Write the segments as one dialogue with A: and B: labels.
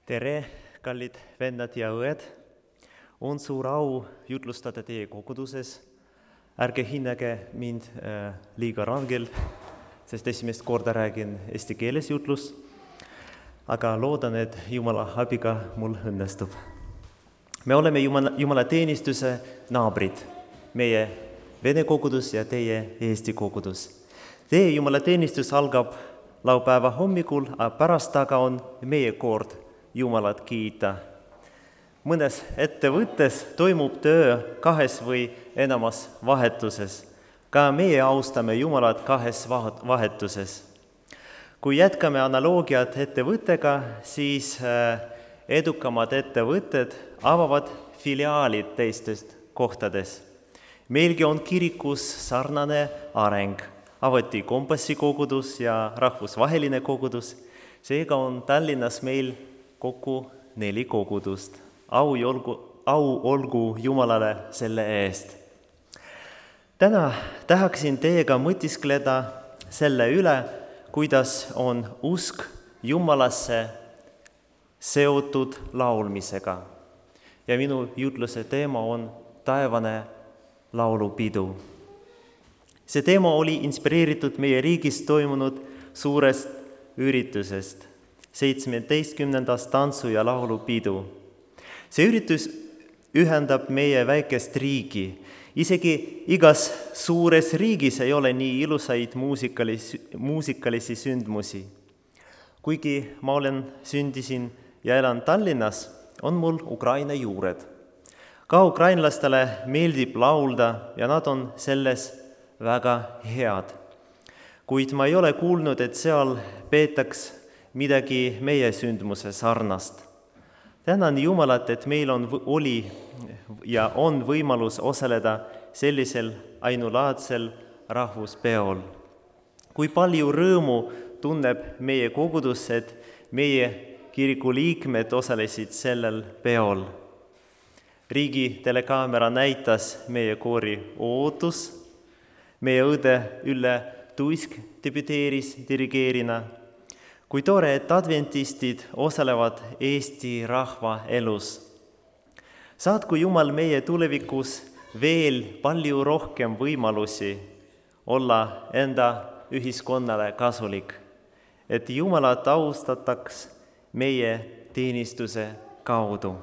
A: Tere, kallid vennad ja õed! On suur au jutlustada teie koguduses. Ärge hinnake mind liiga rangelt, sest esimest korda räägin eesti keeles jutlust, aga loodan, et Jumala abiga mul õnnestub. Me oleme Jumalateenistuse naabrid, meie vene kogudus ja teie eesti kogudus. Teie Jumalateenistus algab laupäeva hommikul, aga pärast taga on meie kord Jumalat kiita. Mõnes ettevõttes toimub töö kahes või enamas vahetuses. Ka meie austame Jumalat kahes vahetuses. Kui jätkame analoogiat ettevõttega, siis edukamad ettevõtted avavad filiaalid teistest kohtades. Meilgi on kirikus sarnane areng. Avati Kompassi kogudus ja rahvusvaheline kogudus. Seega on Tallinnas meil kokku 4 kogudust. Au olgu Jumalale selle eest. Täna tahaksin teiega mõtiskleda selle üle, kuidas on usk Jumalasse seotud laulmisega. Ja minu jutluse teema on taevane laulupidu. See teema oli inspireeritud meie riigis toimunud suurest üritusest, 17. tantsu- ja laulupidu. See üritus ühendab meie väikest riigi. Isegi igas suures riigis ei ole nii ilusaid muusikalisi sündmusi. Kuigi ma sündisin ja elan Tallinnas, on mul Ukraina juured. Ka ukrainlastele meeldib laulda ja nad on selles väga head. Kuid ma ei ole kuulnud, et seal peetaks midagi meie sündmuse sarnast. Tänan Jumalat, et meil oli ja on võimalus osaleda sellisel ainulaadsel rahvuspeol. Kui palju rõõmu tunneb meie kogudus, et meie kiriku liikmed osalesid sellel peol. Riigi telekaamera näitas meie koori Ootus, meie õde Ülle Tuisk debüteeris dirigeerina. Kui tore, et adventistid osalevad Eesti rahva elus. Saatku Jumal meie tulevikus veel palju rohkem võimalusi olla enda ühiskonnale kasulik, et Jumalat austataks meie teenistuse kaudu.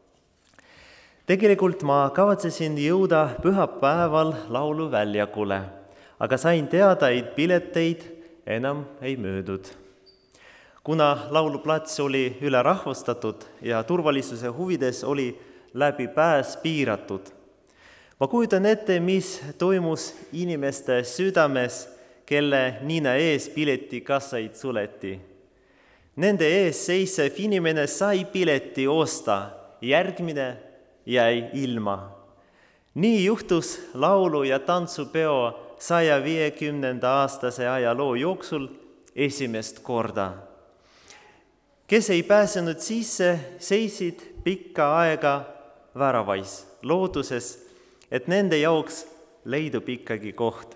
A: Tegelikult ma kavatsesin jõuda pühapäeval lauluväljakule, aga sain teada, et pileteid enam ei müüdud. Kuna lauluplats oli ülerahvastatud ja turvalisuse huvides oli läbipääs piiratud. Ma kujutan ette, mis toimus inimeste südames, kelle nina ees piletikassaid suleti. Nende ees seisev inimene sai pileti osta, järgmine jäi ilma. Nii juhtus laulu- ja tantsupeo 150-aastase ajaloo jooksul esimest korda. Kes ei pääsenud sisse, seisid pikka aega väravais, looduses, et nende jaoks leidub ikkagi koht.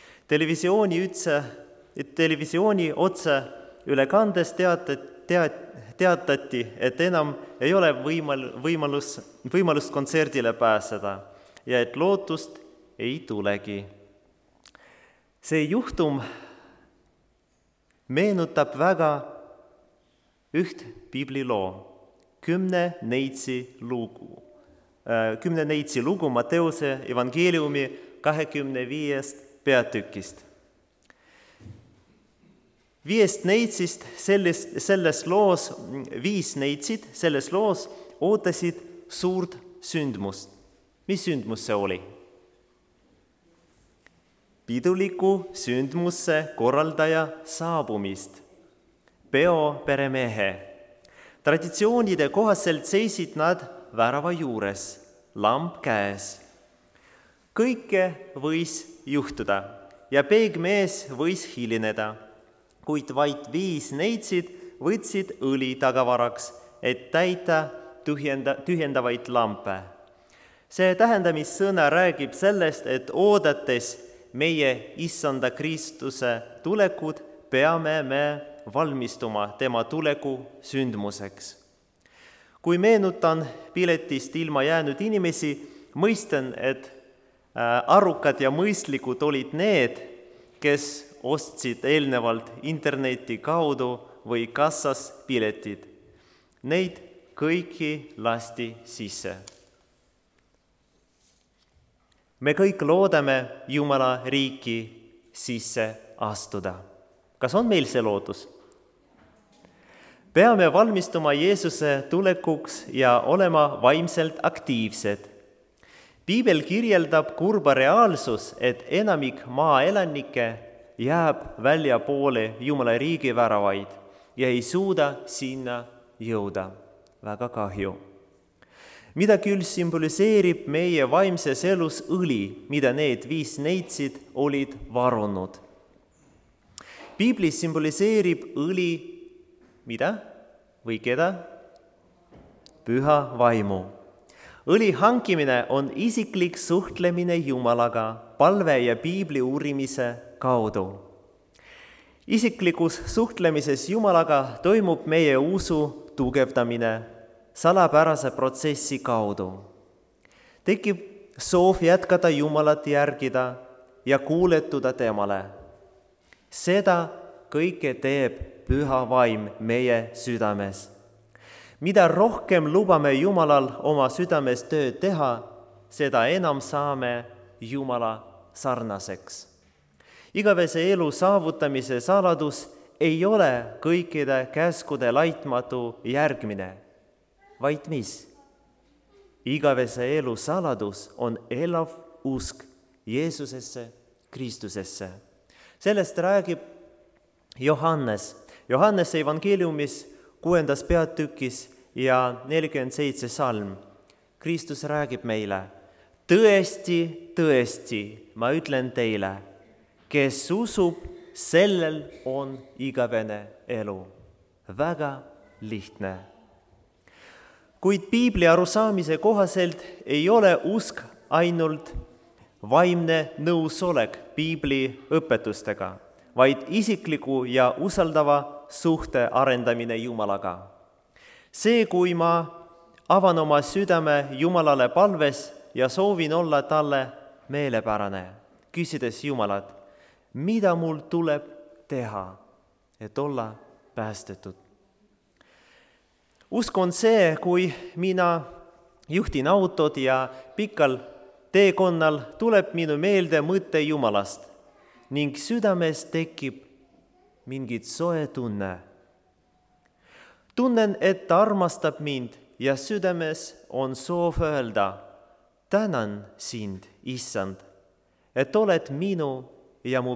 A: Televisiooni otse ülekandes teatati, et enam ei ole võimalust kontserdile pääseda ja et lootust ei tulegi. See juhtum meenutab väga üht piibliloo, 10 neitsi lugu Matteuse evangeeliumi 25 peatükist. 5 neitsist selles loos ootasid suurt sündmust. Mis sündmus see oli? Piduliku sündmusse korraldaja saabumist, peo peremehe. Traditsioonide kohaselt seisid nad värava juures, lamp käes. Kõike võis juhtuda ja peegmees võis hilineda, kuid vaid 5 neitsid võtsid õli tagavaraks, et täita tühjendavaid lampe. See tähendamissõna räägib sellest, et oodates meie Issanda Kristuse tulekut peame me valmistuma tema tuleku sündmuseks. Kui meenutan piletist ilma jäänud inimesi, mõistan, et arukad ja mõistlikud olid need, kes ostsid eelnevalt interneti kaudu või kassas piletid. Neid kõiki lasti sisse. Me kõik loodame Jumala riiki sisse astuda. Kas on meil see lootus? Peame valmistuma Jeesuse tulekuks ja olema vaimselt aktiivsed. Piibel kirjeldab kurba reaalsus, et enamik maaelanikke jääb väljapoole Jumala riigi väravaid ja ei suuda sinna jõuda. Väga kahju. Mida küll symboliseerib meie vaimses elus õli, mida need 5 neitsid olid varunud. Piiblis symboliseerib õli mida või keda? Püha vaimu. Õli hankimine on isiklik suhtlemine Jumalaga palve ja Piibli uurimise kaudu. Isiklikus suhtlemises Jumalaga toimub meie usu tugevdamine salapärase protsessi kaudu. Tekib soov jätkata Jumalat järgida ja kuuletuda temale. Seda kõike teeb püha vaim meie südames. Mida rohkem lubame Jumalal oma südames tööd teha, seda enam saame Jumala sarnaseks. Igavese elu saavutamise saladus ei ole kõikide käskude laitmatu järgmine, vaid mis? Igavese elu saladus on elav usk Jeesusesse, Kristusesse. Sellest räägib Johannese evangeeliumis 6. peatükis ja 47. salm. Kristus räägib meile, tõesti, tõesti, ma ütlen teile, kes usub, sellel on igavene elu. Väga lihtne. Kuid Piibli arusaamise kohaselt ei ole usk ainult vaimne nõusolek Piibli õpetustega, vaid isikliku ja usaldava suhte arendamine Jumalaga. See, kui ma avan oma südame Jumalale palves ja soovin olla talle meelepärane, küsides Jumalat, mida mul tuleb teha, et olla päästetud. Usk on see, kui mina juhtin autot ja pikal teekonnal tuleb minu meelde mõte Jumalast ning südames tekib mingit soe tunne. Tunnen, et ta armastab mind ja südames on soov öelda, tänan sind, Issand, et oled minu ja mu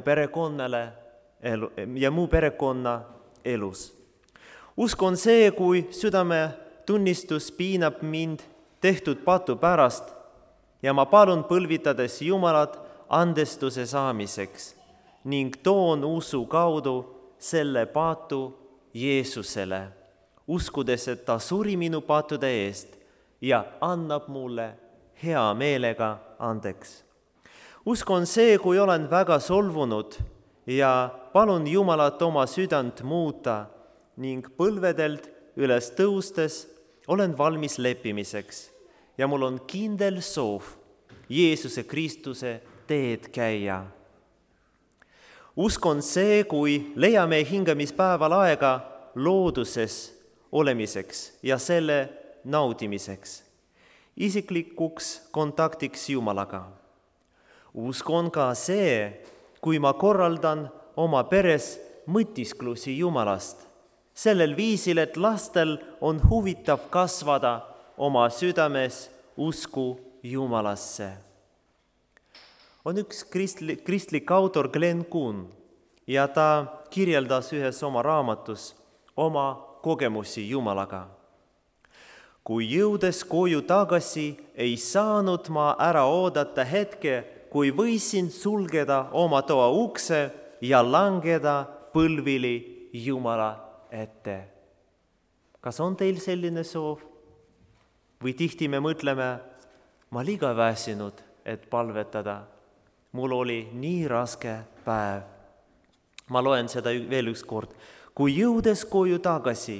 A: perekonna elus. Usk on see, kui südame tunnistus piinab mind tehtud patu pärast ja ma palun põlvitades Jumalat andestuse saamiseks ning toon usu kaudu selle patu Jeesusele, uskudes, et ta suri minu patude eest ja annab mulle hea meelega andeks. Usk on see, kui olen väga solvunud ja palun Jumalat oma südant muuta ning põlvedelt üles tõustes olen valmis leppimiseks ja mul on kindel soov Jeesuse Kristuse teed käia. Usk on see, kui leiame hingamispäeval aega looduses olemiseks ja selle naudimiseks, isiklikuks kontaktiks Jumalaga. Usk on ka see, kui ma korraldan oma peres mõtisklusi Jumalast, sellel viisil, et lastel on huvitav kasvada oma südames usku Jumalasse. On üks kristlik autor Glenn Kuhn ja ta kirjeldas ühes oma raamatus oma kogemusi Jumalaga. Kui jõudes koju tagasi, ei saanud ma ära oodata hetke, kui võisin sulgeda oma toa ukse ja langeda põlvili Jumala ette. Kas on teil selline soov? Või tihti me mõtleme, ma liiga väsinud, et palvetada. Mul oli nii raske päev. Ma loen seda veel üks kord. Kui jõudes koju tagasi,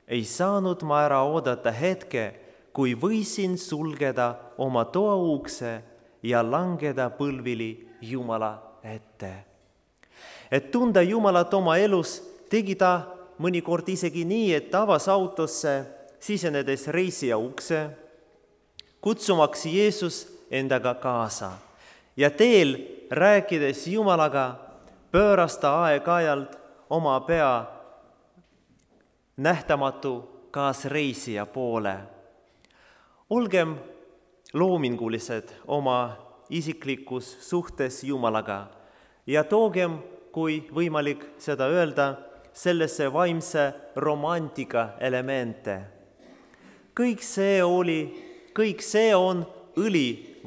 A: ei saanud ma ära oodata hetke, kui võisin sulgeda oma toa ukse ja langeda põlvili Jumala ette. Et tunda Jumalat oma elus, tegi ta mõnikord isegi nii, et avas autosse sisenedes reisija ukse, kutsumaks Jeesus endaga kaasa ja teel rääkides Jumalaga pööras ta aeg-ajalt oma pea nähtamatu kaasreisija poole. Olgem loomingulised oma isiklikus suhtes Jumalaga ja toogem, kui võimalik seda öelda, sellesse vaimse romantika elemente. Kõik see on õli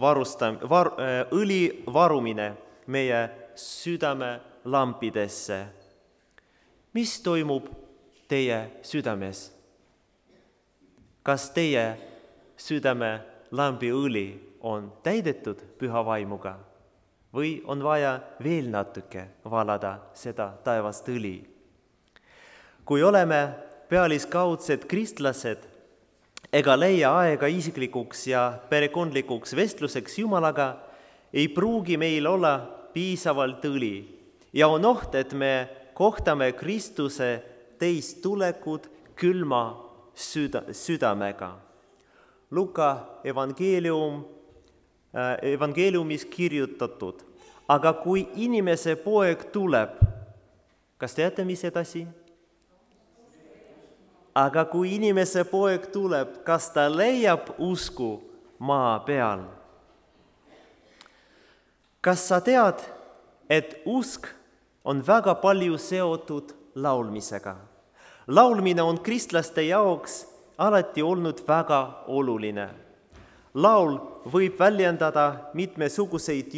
A: varumine meie südame lampidesse. Mis toimub teie südames? Kas teie südame lambi õli on täidetud püha vaimuga või on vaja veel natuke valada seda taevast õli? Kui oleme pealiskaudsed kristlased ega leia aega isiklikuks ja perekondlikuks vestluseks Jumalaga, ei pruugi meil olla piisavalt õli ja on oht, et me kohtame Kristuse teist tulekut külma südamega. Luka evangeeliumis kirjutatud, aga kui inimese poeg tuleb, kas teate, mis edasi? Aga kui inimese poeg tuleb, kas ta leiab usku maa peal? Kas sa tead, et usk on väga palju seotud laulmisega? Laulmine on kristlaste jaoks alati olnud väga oluline. Laul võib väljendada mitmesuguseid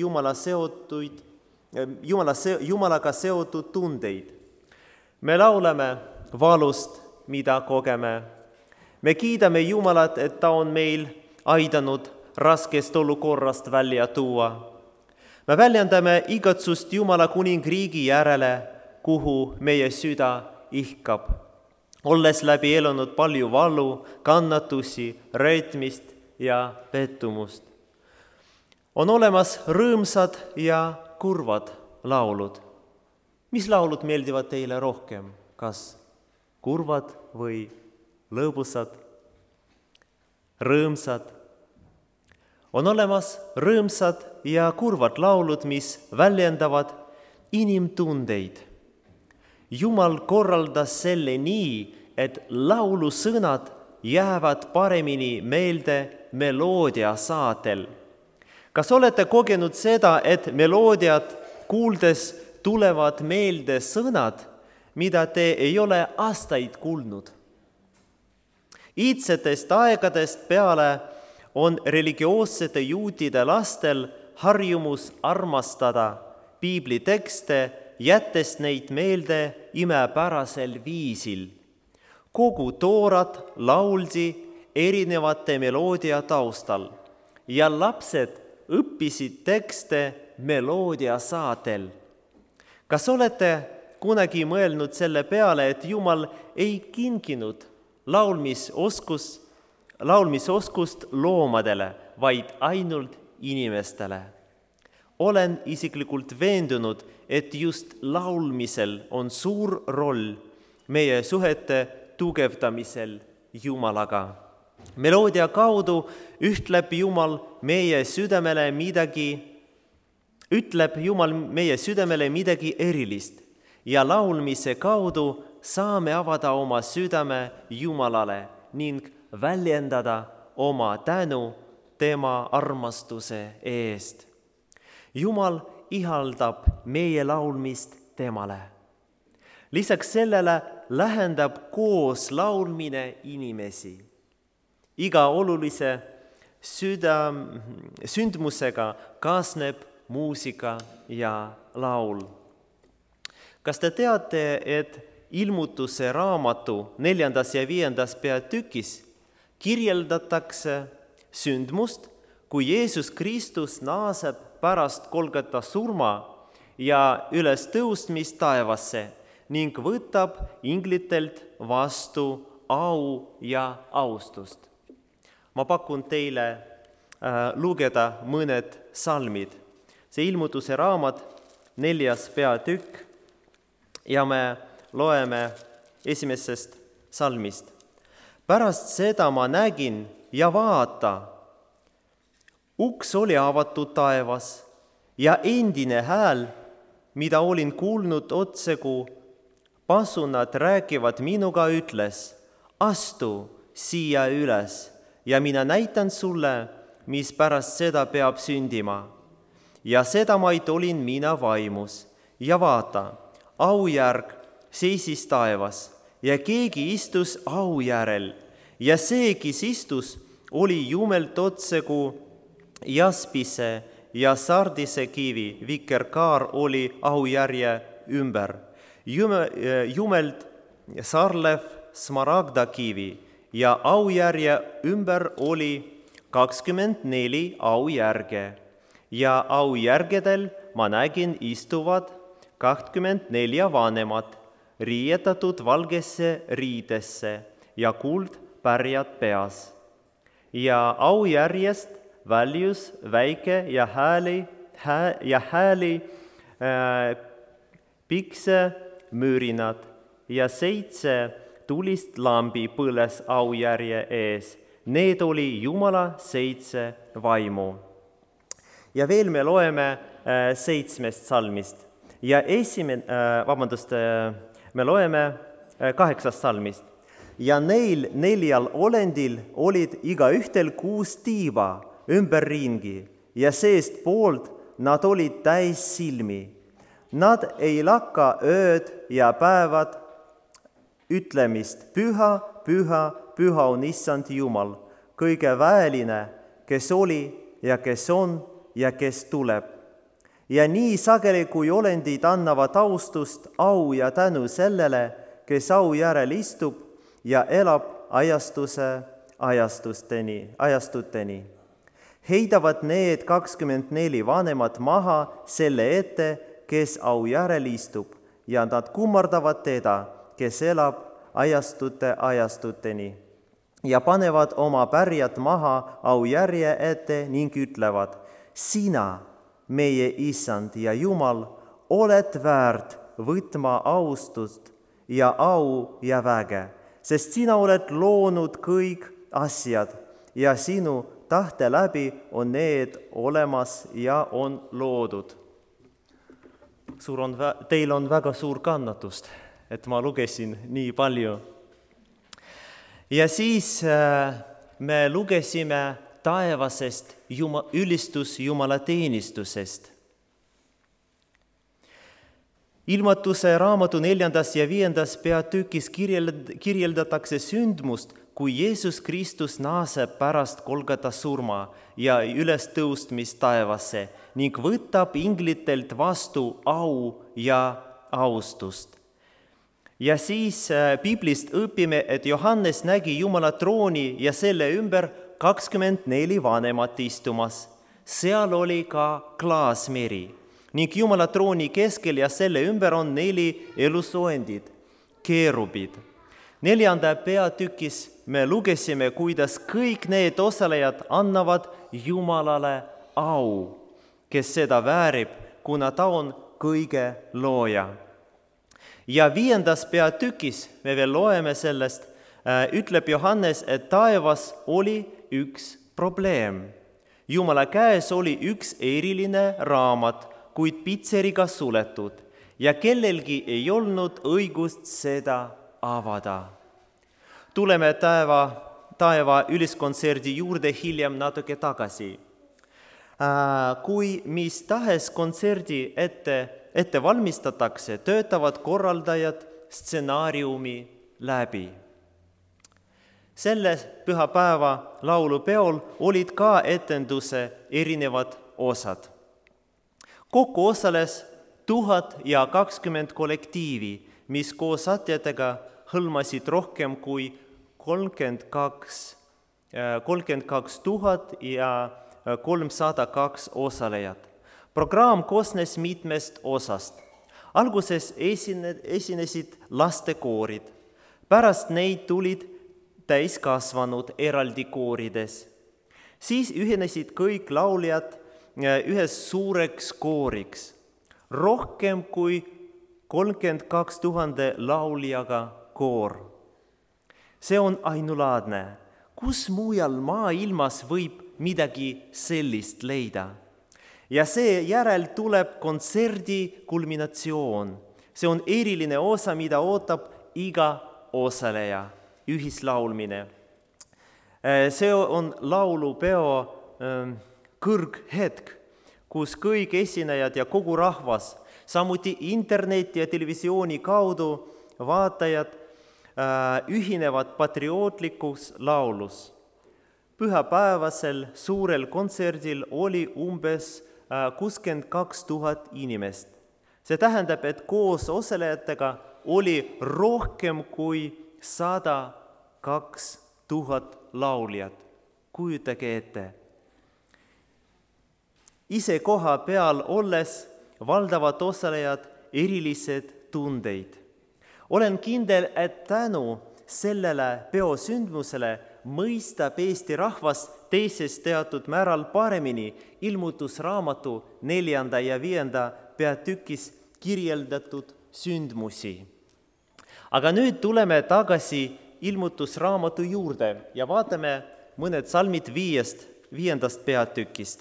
A: Jumalaga seotud tundeid. Me laulame valust, mida kogeme. Me kiidame Jumalat, et ta on meil aidanud raskest olukorrast välja tuua. Me väljendame igatsust Jumala kuningriigi järele, kuhu meie süda ihkab, olles läbi elanud palju valu, kannatusi, reetmist ja pettumust. On olemas rõõmsad ja kurvad laulud. Mis laulud meeldivad teile rohkem? Kas kurvad või lõbusad, rõõmsad? On olemas rõõmsad ja kurvad laulud, mis väljendavad inimtundeid. Jumal korraldas selle nii, et laulusõnad jäävad paremini meelde meloodia saatel. Kas olete kogenud seda, et meloodiat kuuldes tulevad meelde sõnad, mida te ei ole aastaid kuulnud? Iidsetest aegadest peale on religioossete juutide lastel harjumus armastada piiblitekste, jättes neid meelde imepärasel viisil. Kogu toorat lauldi erinevate meloodia taustal ja lapsed õppisid tekste meloodia saatel. Kas olete kunagi mõelnud selle peale, et Jumal ei kinkinud laulmisoskust loomadele, vaid ainult inimestele? Olen isiklikult veendunud, et just laulmisel on suur roll meie suhete tugevdamisel Jumalaga. Meloodia kaudu ütleb Jumal meie südamele midagi erilist ja laulmise kaudu saame avada oma südame Jumalale ning väljendada oma tänu tema armastuse eest. Jumal ihaldab meie laulmist temale. Lisaks sellele lähendab koos laulmine inimesi. Iga olulise sündmusega kaasneb muusika ja laul. Kas te teate, et Ilmutuse raamatu 4. ja 5. peatükis kirjeldatakse sündmust, kui Jeesus Kristus naaseb pärast Golgota surma ja ülestõusmist taevasse ning võtab inglitelt vastu au ja austust. Ma pakun teile lugeda mõned salmid. See Ilmutuse raamat, 4. peatükk ja me loeme 1. salmist. Pärast seda ma nägin ja vaata, uks oli avatud taevas ja endine hääl, mida olin kuulnud otsekui pasunad räägivad minuga, ütles, astu siia üles ja mina näitan sulle, mis pärast seda peab sündima. Ja sedamaid olin mina vaimus ja vaata, aujärg seisis taevas ja keegi istus au järel ja see, kes istus, oli jumelt otsekui jaspise ja sardise kivi, vikerkaar oli aujärje ümber. Jumelt sarlev smaragda kivi ja aujärje ümber oli 24 aujärge ja aujärgedel ma nägin istuvad 24 vanemat, riietatud valgesse riidesse ja kuld pärjad peas. Ja aujärjest väljus väike ja hääli pikse mürinad ja 7 tulist lambi põles aujärje ees. Need oli Jumala 7 vaimu. Ja veel me loeme 7. salmist. Ja me loeme 8. salmist. Ja neil 4 olendil olid igaühtel 6 tiiba ümberringi ja seest poolt nad olid täis silmi. Nad ei lakka ööd ja päevad ütlemist, püha, püha, püha on Issand Jumal, kõige väeline, kes oli ja kes on ja kes tuleb. Ja nii sageli, kui olendid annavad austust, au ja tänu sellele, kes au järel istub ja elab ajastuteni. Heidavad need 24 vanemat maha selle ette, kes au järel istub, ja nad kummardavad teda, kes elab ajastuteni. Ja panevad oma pärjad maha au järje ette ning ütlevad, sina, meie Issand ja Jumal, oled väärt võtma austust ja au ja väge, sest sina oled loonud kõik asjad ja sinu tahte läbi on need olemas ja on loodud. Teil on väga suur kannatust, et ma lugesin nii palju. Ja siis me lugesime taevasest ülistus jumalateenistusest. Ilmutuse raamatu 4. ja 5. peatükis kirjeldatakse sündmust, kui Jeesus Kristus naaseb pärast Golgata surma ja ülestõustmist taevasse ning võtab inglitelt vastu au ja austust. Ja siis Piiblist õpime, et Johannes nägi Jumala trooni ja selle ümber 24 vanemat istumas. Seal oli ka klaasmeri ning Jumala trooni keskel ja selle ümber on 4 elusoendid, keerubid. 4. peatükis me lugesime, kuidas kõik need osalejad annavad Jumalale au, kes seda väärib, kuna ta on kõige looja. Ja 5. peatükis me veel loeme sellest, ütleb Johannes, et taevas oli üks probleem. Jumala käes oli üks eriline raamat, kuid pitseriga suletud ja kellelgi ei olnud õigust seda avada. Tuleme taeva üliskontserdi juurde hiljem natuke tagasi. Kui mis tahes kontserdi ette valmistatakse, töötavad korraldajad stsenaariumi läbi. Selle pühapäeva laulupeol olid ka etenduse erinevad osad. Kokku osales 1020 kollektiivi, mis koos satjatega hõlmasid rohkem kui 32 302 osalejat. Programm koosnes mitmest osast. Alguses esinesid lastekoorid, pärast neid tulid täiskasvanud eraldi koorides. Siis ühinesid kõik lauljad ühes suureks kooriks, rohkem kui 32 000 lauljaga koor. See on ainulaadne. Kus mujal maailmas võib midagi sellist leida? Ja seejärel tuleb kontserdi kulminatsioon. See on eriline osa, mida ootab iga osaleja, ühislaulmine. See on laulupeo kõrghetk, kus kõik esinejad ja kogu rahvas, samuti interneti ja televisiooni kaudu vaatajad ühinevad patriootlikus laulus. Pühapäevasel suurel kontserdil oli umbes 62 000 inimest. See tähendab, et koos osalejatega oli rohkem kui 102 000 lauljat. Kujutage ette. Ise koha peal olles valdavad osalejad erilised tundeid. Olen kindel, et tänu sellele peosündmusele mõistab Eesti rahvas teisest teatud määral paremini ilmutusraamatu 4. ja 5. peatükis kirjeldatud sündmusi. Aga nüüd tuleme tagasi ilmutusraamatu juurde ja vaatame mõned salmid 5. peatükist.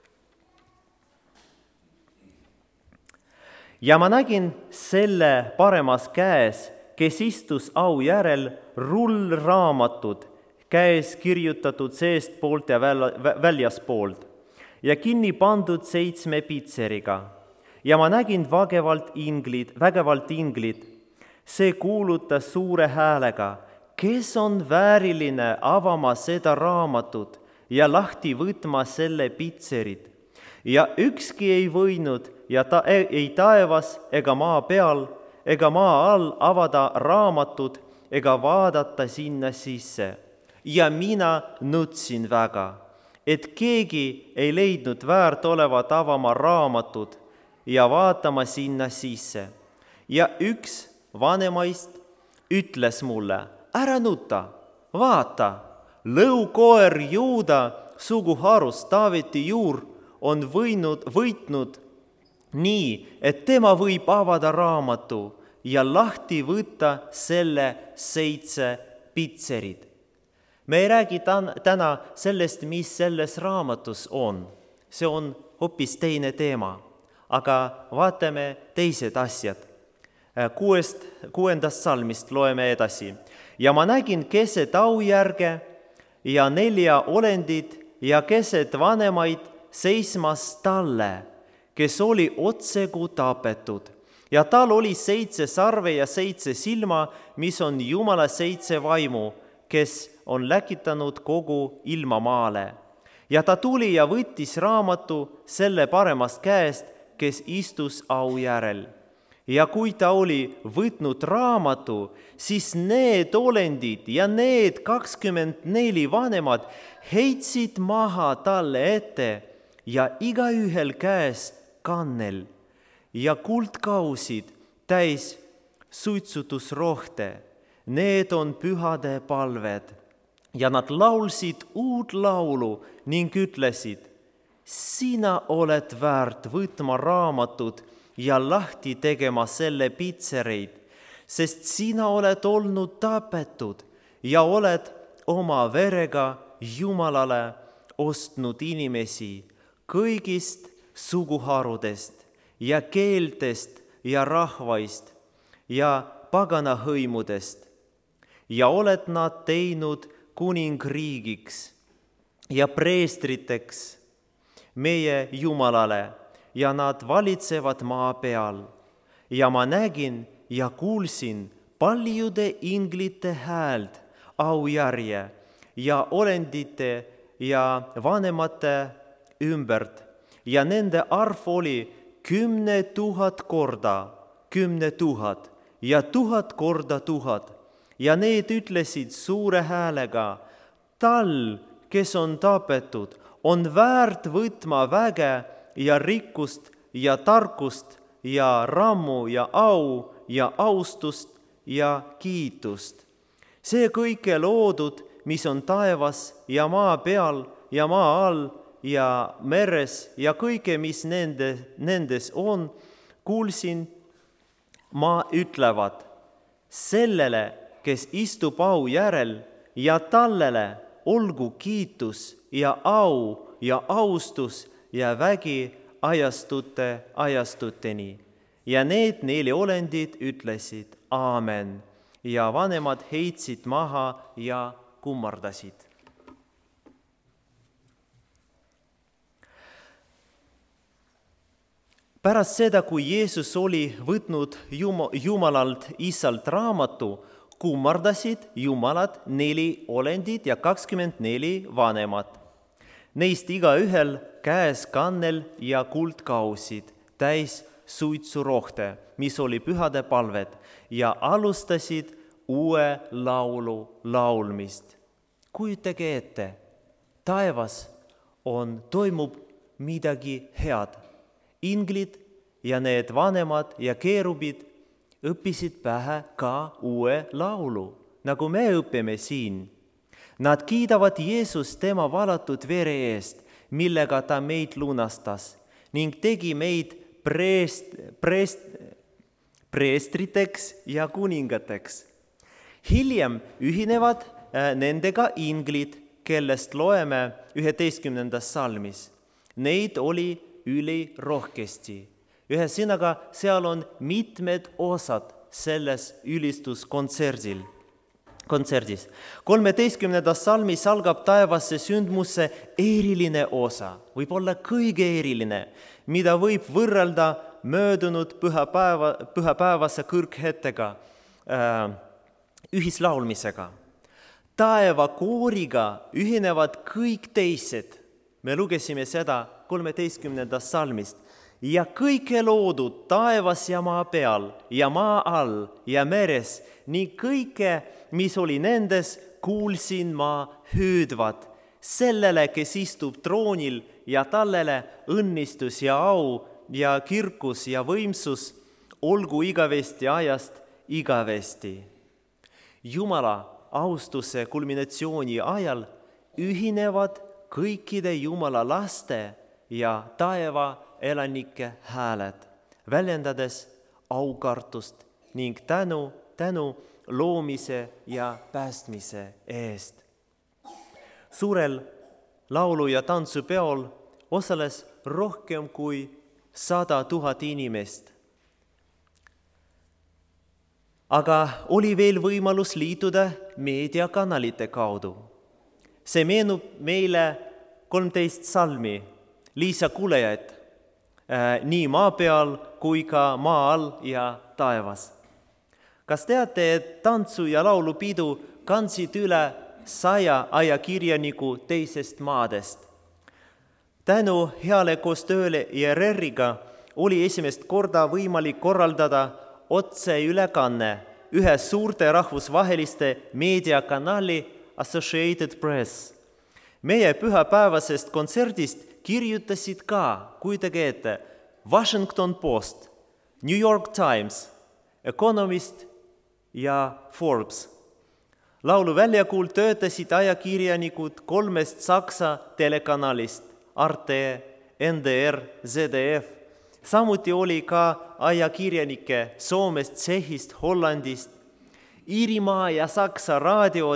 A: Ja ma nägin selle paremas käes, kes istus au järel, rullraamatud, käes kirjutatud seestpoolt ja väljaspoolt ja kinni pandud 7 pitseriga. Ja ma nägin vägevalt inglit. See kuulutas suure häälega, kes on vääriline avama seda raamatut ja lahti võtma selle pitserid. Ja ükski ei võinud ja ei taevas ega maa peal ega maa all avada raamatut ega vaadata sinna sisse. Ja mina nutsin väga, et keegi ei leidnud väärt olevat avama raamatut ja vaatama sinna sisse. Ja üks vanemaist ütles mulle, ära nuta, vaata, lõukoer Juuda suguharust Taaveti juur on võitnud nii, et tema võib avada raamatu ja lahti võtta selle 7 pitserid. Me ei räägi täna sellest, mis selles raamatus on. See on hoopis teine teema. Aga vaatame teised asjad. 6. salmist loeme edasi. Ja ma nägin keset aujärge ja 4 olendit ja keset vanemaid seismas talle, kes oli otsegu tapetud. Ja tal oli 7 sarve ja 7 silma, mis on Jumala 7 vaimu, kes on läkitanud kogu ilmamaale. Ja ta tuli ja võttis raamatu selle paremast käest, kes istus au järel. Ja kui ta oli võtnud raamatu, siis need olendid ja need 24 vanemad heitsid maha talle ette ja igaühel käes kannel ja kuldkausid täis suitsutusrohte. Need on pühade palved. Ja nad laulsid uut laulu ning ütlesid, sina oled väärt võtma raamatut ja lahti tegema selle pitsereid, sest sina oled olnud tapetud ja oled oma verega Jumalale ostnud inimesi kõigist suguharudest ja keeltest ja rahvaist ja paganahõimudest ja oled nad teinud kuningriigiks ja preestriteks meie Jumalale ja nad valitsevad maa peal. Ja ma nägin ja kuulsin paljude inglite häält aujärje ja olendite ja vanemate ümbert ja nende arv oli 10 000 korda 10 000 ja 1000 korda 1000. Ja need ütlesid suure häälega, tal, kes on tapetud, on väärt võtma väge ja rikkust ja tarkust ja rammu ja au ja austust ja kiitust. See kõike loodud, mis on taevas ja maa peal ja maa all ja meres ja kõike, mis nendes on, kuulsin ma ütlevad sellele, kes istub au järel ja tallele olgu kiitus ja au ja austus ja vägi ajastuteni. Ja need 4 olendit ütlesid aamen ja vanemad heitsid maha ja kummardasid. Pärast seda, kui Jeesus oli võtnud Jumalalt Isalt raamatu, kummardasid Jumalad 4 olendit ja 24 vanemat. Neist igaühel käes kannel ja kuldkausid täis suitsurohte, mis oli pühade palved, ja alustasid uue laulu laulmist. Kujutage ette, taevas toimub midagi head. Inglid ja need vanemad ja keerubid õppisid pähe ka uue laulu, nagu me õpime siin. Nad kiidavad Jeesust tema valatud vere eest, millega ta meid lunastas ning tegi meid preestriteks ja kuningateks. Hiljem ühinevad nendega inglid, kellest loeme 11. salmis. Neid oli ülirohkesti. Ühesõnaga, seal on mitmed osad selles ülistuskontserdis. 13. salmis algab taevasse sündmuse eriline osa, võib-olla kõige eriline, mida võib võrrelda möödunud pühapäevase kõrghetkega, ühislaulmisega. Taevakooriga ühinevad kõik teised. Me lugesime seda 13. salmist. Ja kõike loodud taevas ja maa peal ja maa all ja meres ning kõike, mis oli nendes, kuulsin ma hüüdvat sellele, kes istub troonil ja tallele õnnistus ja au ja kirkus ja võimsus olgu igavesti ajast igavesti. Jumala austuse kulminatsiooni ajal ühinevad kõikide Jumala laste ja taeva elanike hääled, väljendades aukartust ning tänu loomise ja päästmise eest. Suurel laulu- ja tantsupeol osales rohkem kui 100 000 inimest. Aga oli veel võimalus liituda meediakanalite kaudu. See meenub meile 13 salmi Liisa kuulejad, nii maa peal kui ka maa all ja taevas. Kas teate, et tantsu- ja laulupidu kandsid üle 100 ajakirjaniku teisest maadest? Tänu heale koostööle ERR-iga oli esimest korda võimalik korraldada otseülekanne ühe suurte rahvusvaheliste meediakanali Associated Press. Meie pühapäevasest kontserdist kirjutasid ka, kujutage ette, Washington Post, New York Times, Economist ja Forbes. Lauluväljakul töötasid ajakirjanikud 3 Saksa telekanalist, Arte, NDR, ZDF. Samuti oli ka ajakirjanikke Soomest, Tšehhist, Hollandist. Iirimaa ja Saksa raadio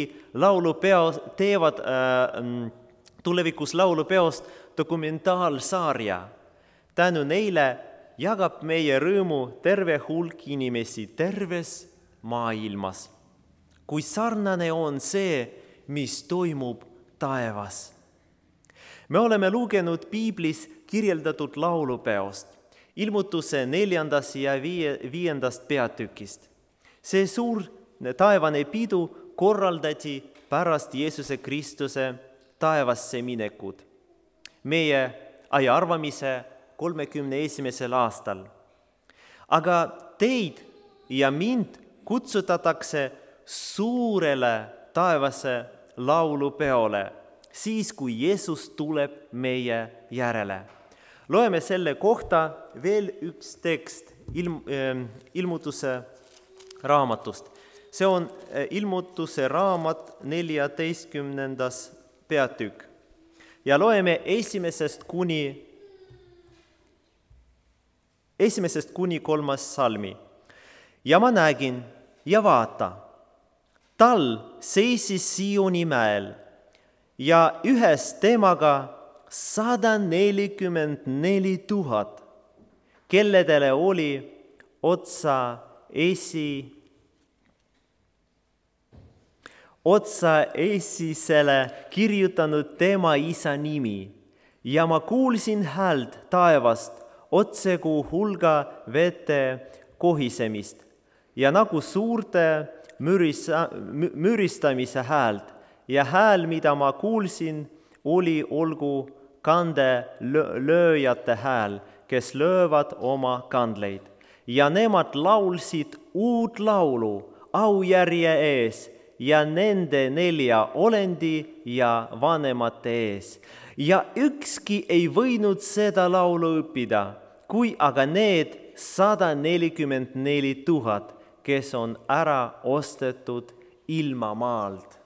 A: teevad tulevikus laulupeost dokumentaalsarja. Tänu neile jagab meie rõõmu terve hulk inimesi terves maailmas. Kui sarnane on see, mis toimub taevas. Me oleme lugenud Piiblis kirjeldatud laulupeost, Ilmutuse 4. ja 5. peatükist. See suur taevane pidu korraldati pärast Jeesuse Kristuse taevasse minekut, meie ajaarvamise 31. aastal. Aga teid ja mind kutsutatakse suurele taevase laulupeole, siis kui Jeesus tuleb meie järele. Loeme selle kohta veel üks tekst Ilmutuse raamatust. See on Ilmutuse raamat 14. peatükk. Ja loeme esimesest kuni 3. salmi. Ja ma nägin ja vaata, tal seisis Sioni mäel ja ühes temaga 144 000, kelledele oli otsaesisele kirjutanud tema isa nimi. Ja ma kuulsin häält taevast otsekuu hulga vete kohisemist ja nagu suurte müristamise häält. Ja hääl, mida ma kuulsin, oli olgu kandelööjate hääl, kes löövad oma kandleid. Ja nemad laulsid uut laulu aujärje ees ja nende 4 olendi ja vanemate ees. Ja ükski ei võinud seda laulu õppida, kui aga need 144 000, kes on ära ostetud ilmamaalt.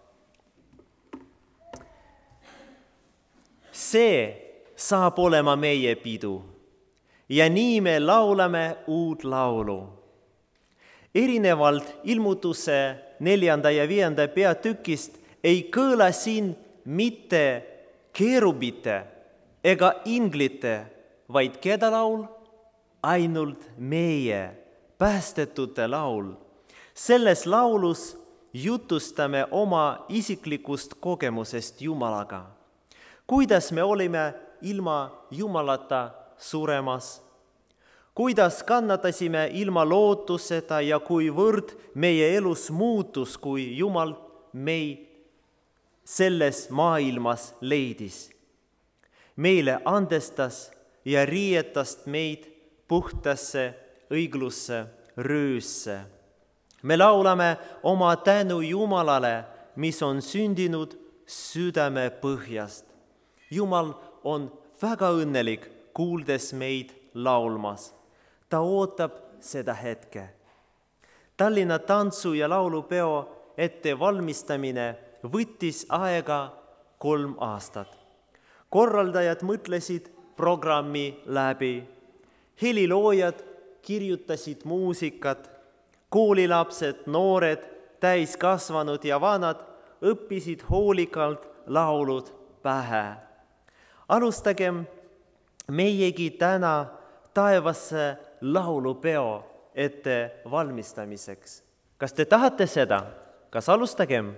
A: See saab olema meie pidu ja nii me laulame uut laulu. Erinevalt Ilmutuse 4. ja 5. peatükist ei kõla siin mitte keerubite ega inglite, vaid keda laul? Ainult meie, päästetute laul. Selles laulus jutustame oma isiklikust kogemusest Jumalaga. Kuidas me olime ilma Jumalata suremas? Kuidas kannatasime ilma lootuseta ja kuivõrd meie elus muutus, kui Jumal meid selles maailmas leidis? Meile andestas ja riietas meid puhtasse õiglusse rüüsse. Me laulame oma tänu Jumalale, mis on sündinud südame põhjast. Jumal on väga õnnelik, kuuldes meid laulmas. Ta ootab seda hetke. Tallinna tantsu- ja laulupeo ettevalmistamine võttis aega 3 aastat. Korraldajad mõtlesid programmi läbi. Heliloojad kirjutasid muusikat. Koolilapsed, noored, täiskasvanud ja vanad õppisid hoolikalt laulud pähe. Alustagem meiegi täna taevasse laulupeo ettevalmistamiseks. Kas te tahate seda? Kas alustagem?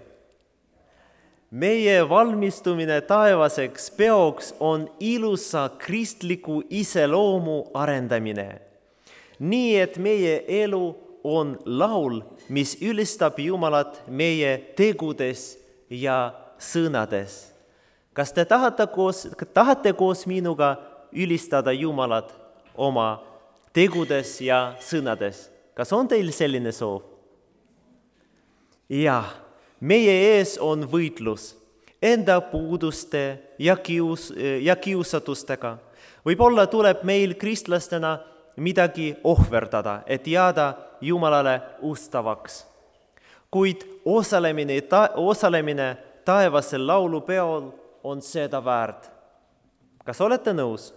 A: Meie valmistumine taevaseks peoks on ilusa kristliku iseloomu arendamine. Nii et meie elu on laul, mis ülistab Jumalat meie tegudes ja sõnades. Kas te tahate koos minuga ülistada Jumalat oma tegudes ja sõnades? Kas on teil selline soov? Jah, meie ees on võitlus enda puuduste ja kiusatustega. Võib-olla tuleb meil kristlastena midagi ohverdada, et jääda Jumalale ustavaks. Kuid osalemine taevasel laulupeol on seda väärt. Kas olete nõus?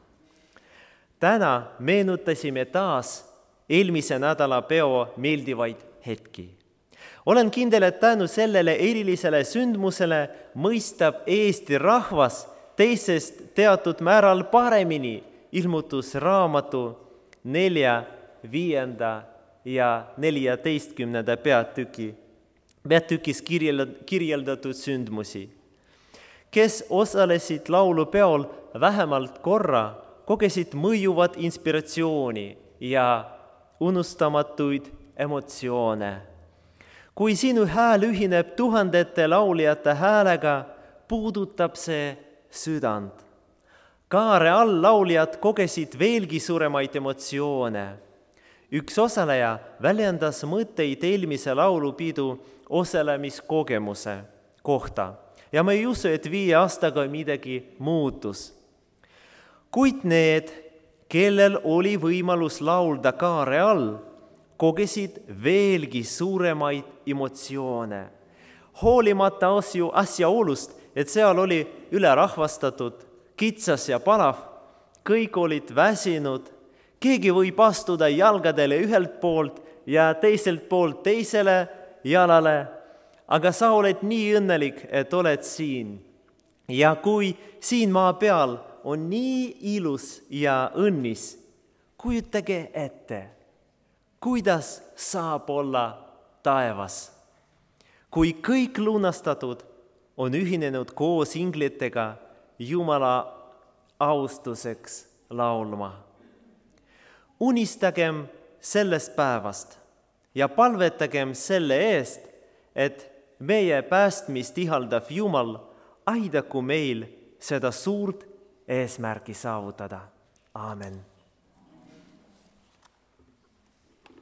A: Täna meenutasime taas eelmise nädala peo meeldivaid hetki. Olen kindel, et tänu sellele erilisele sündmusele mõistab Eesti rahvas teisest teatud määral paremini Ilmutusraamatu 4., 5. ja 14. peatükis kirjeldatud sündmusi. Kes osalesid laulupeol vähemalt korra, kogesid mõjuvat inspiratsiooni ja unustamatuid emotsioone. Kui sinu hääl ühineb tuhandete lauljate häälega, puudutab see südant. Kaare all lauljad kogesid veelgi suuremaid emotsioone. Üks osaleja väljendas mõtteid eelmise laulupidu osalemiskogemuse kohta. Ja ma ei usu, et 5 aastaga midagi muutus. Kuid need, kellel oli võimalus laulda kaare all, kogesid veelgi suuremaid emotsioone. Hoolimata asjaolust, et seal oli ülerahvastatud, kitsas ja palav, kõik olid väsinud, keegi võib astuda jalgadele ühelt poolt ja teiselt poolt teisele jalale, aga sa oled nii õnnelik, et oled siin. Ja kui siin maa peal on nii ilus ja õnnis, kujutage ette, kuidas saab olla taevas, kui kõik lunastatud on ühinenud koos inglitega Jumala austuseks laulma. Unistagem sellest päevast ja palvetagem selle eest, et meie päästmist ihaldav Jumal aidaku meil seda suurt eesmärki saavutada. Aamen.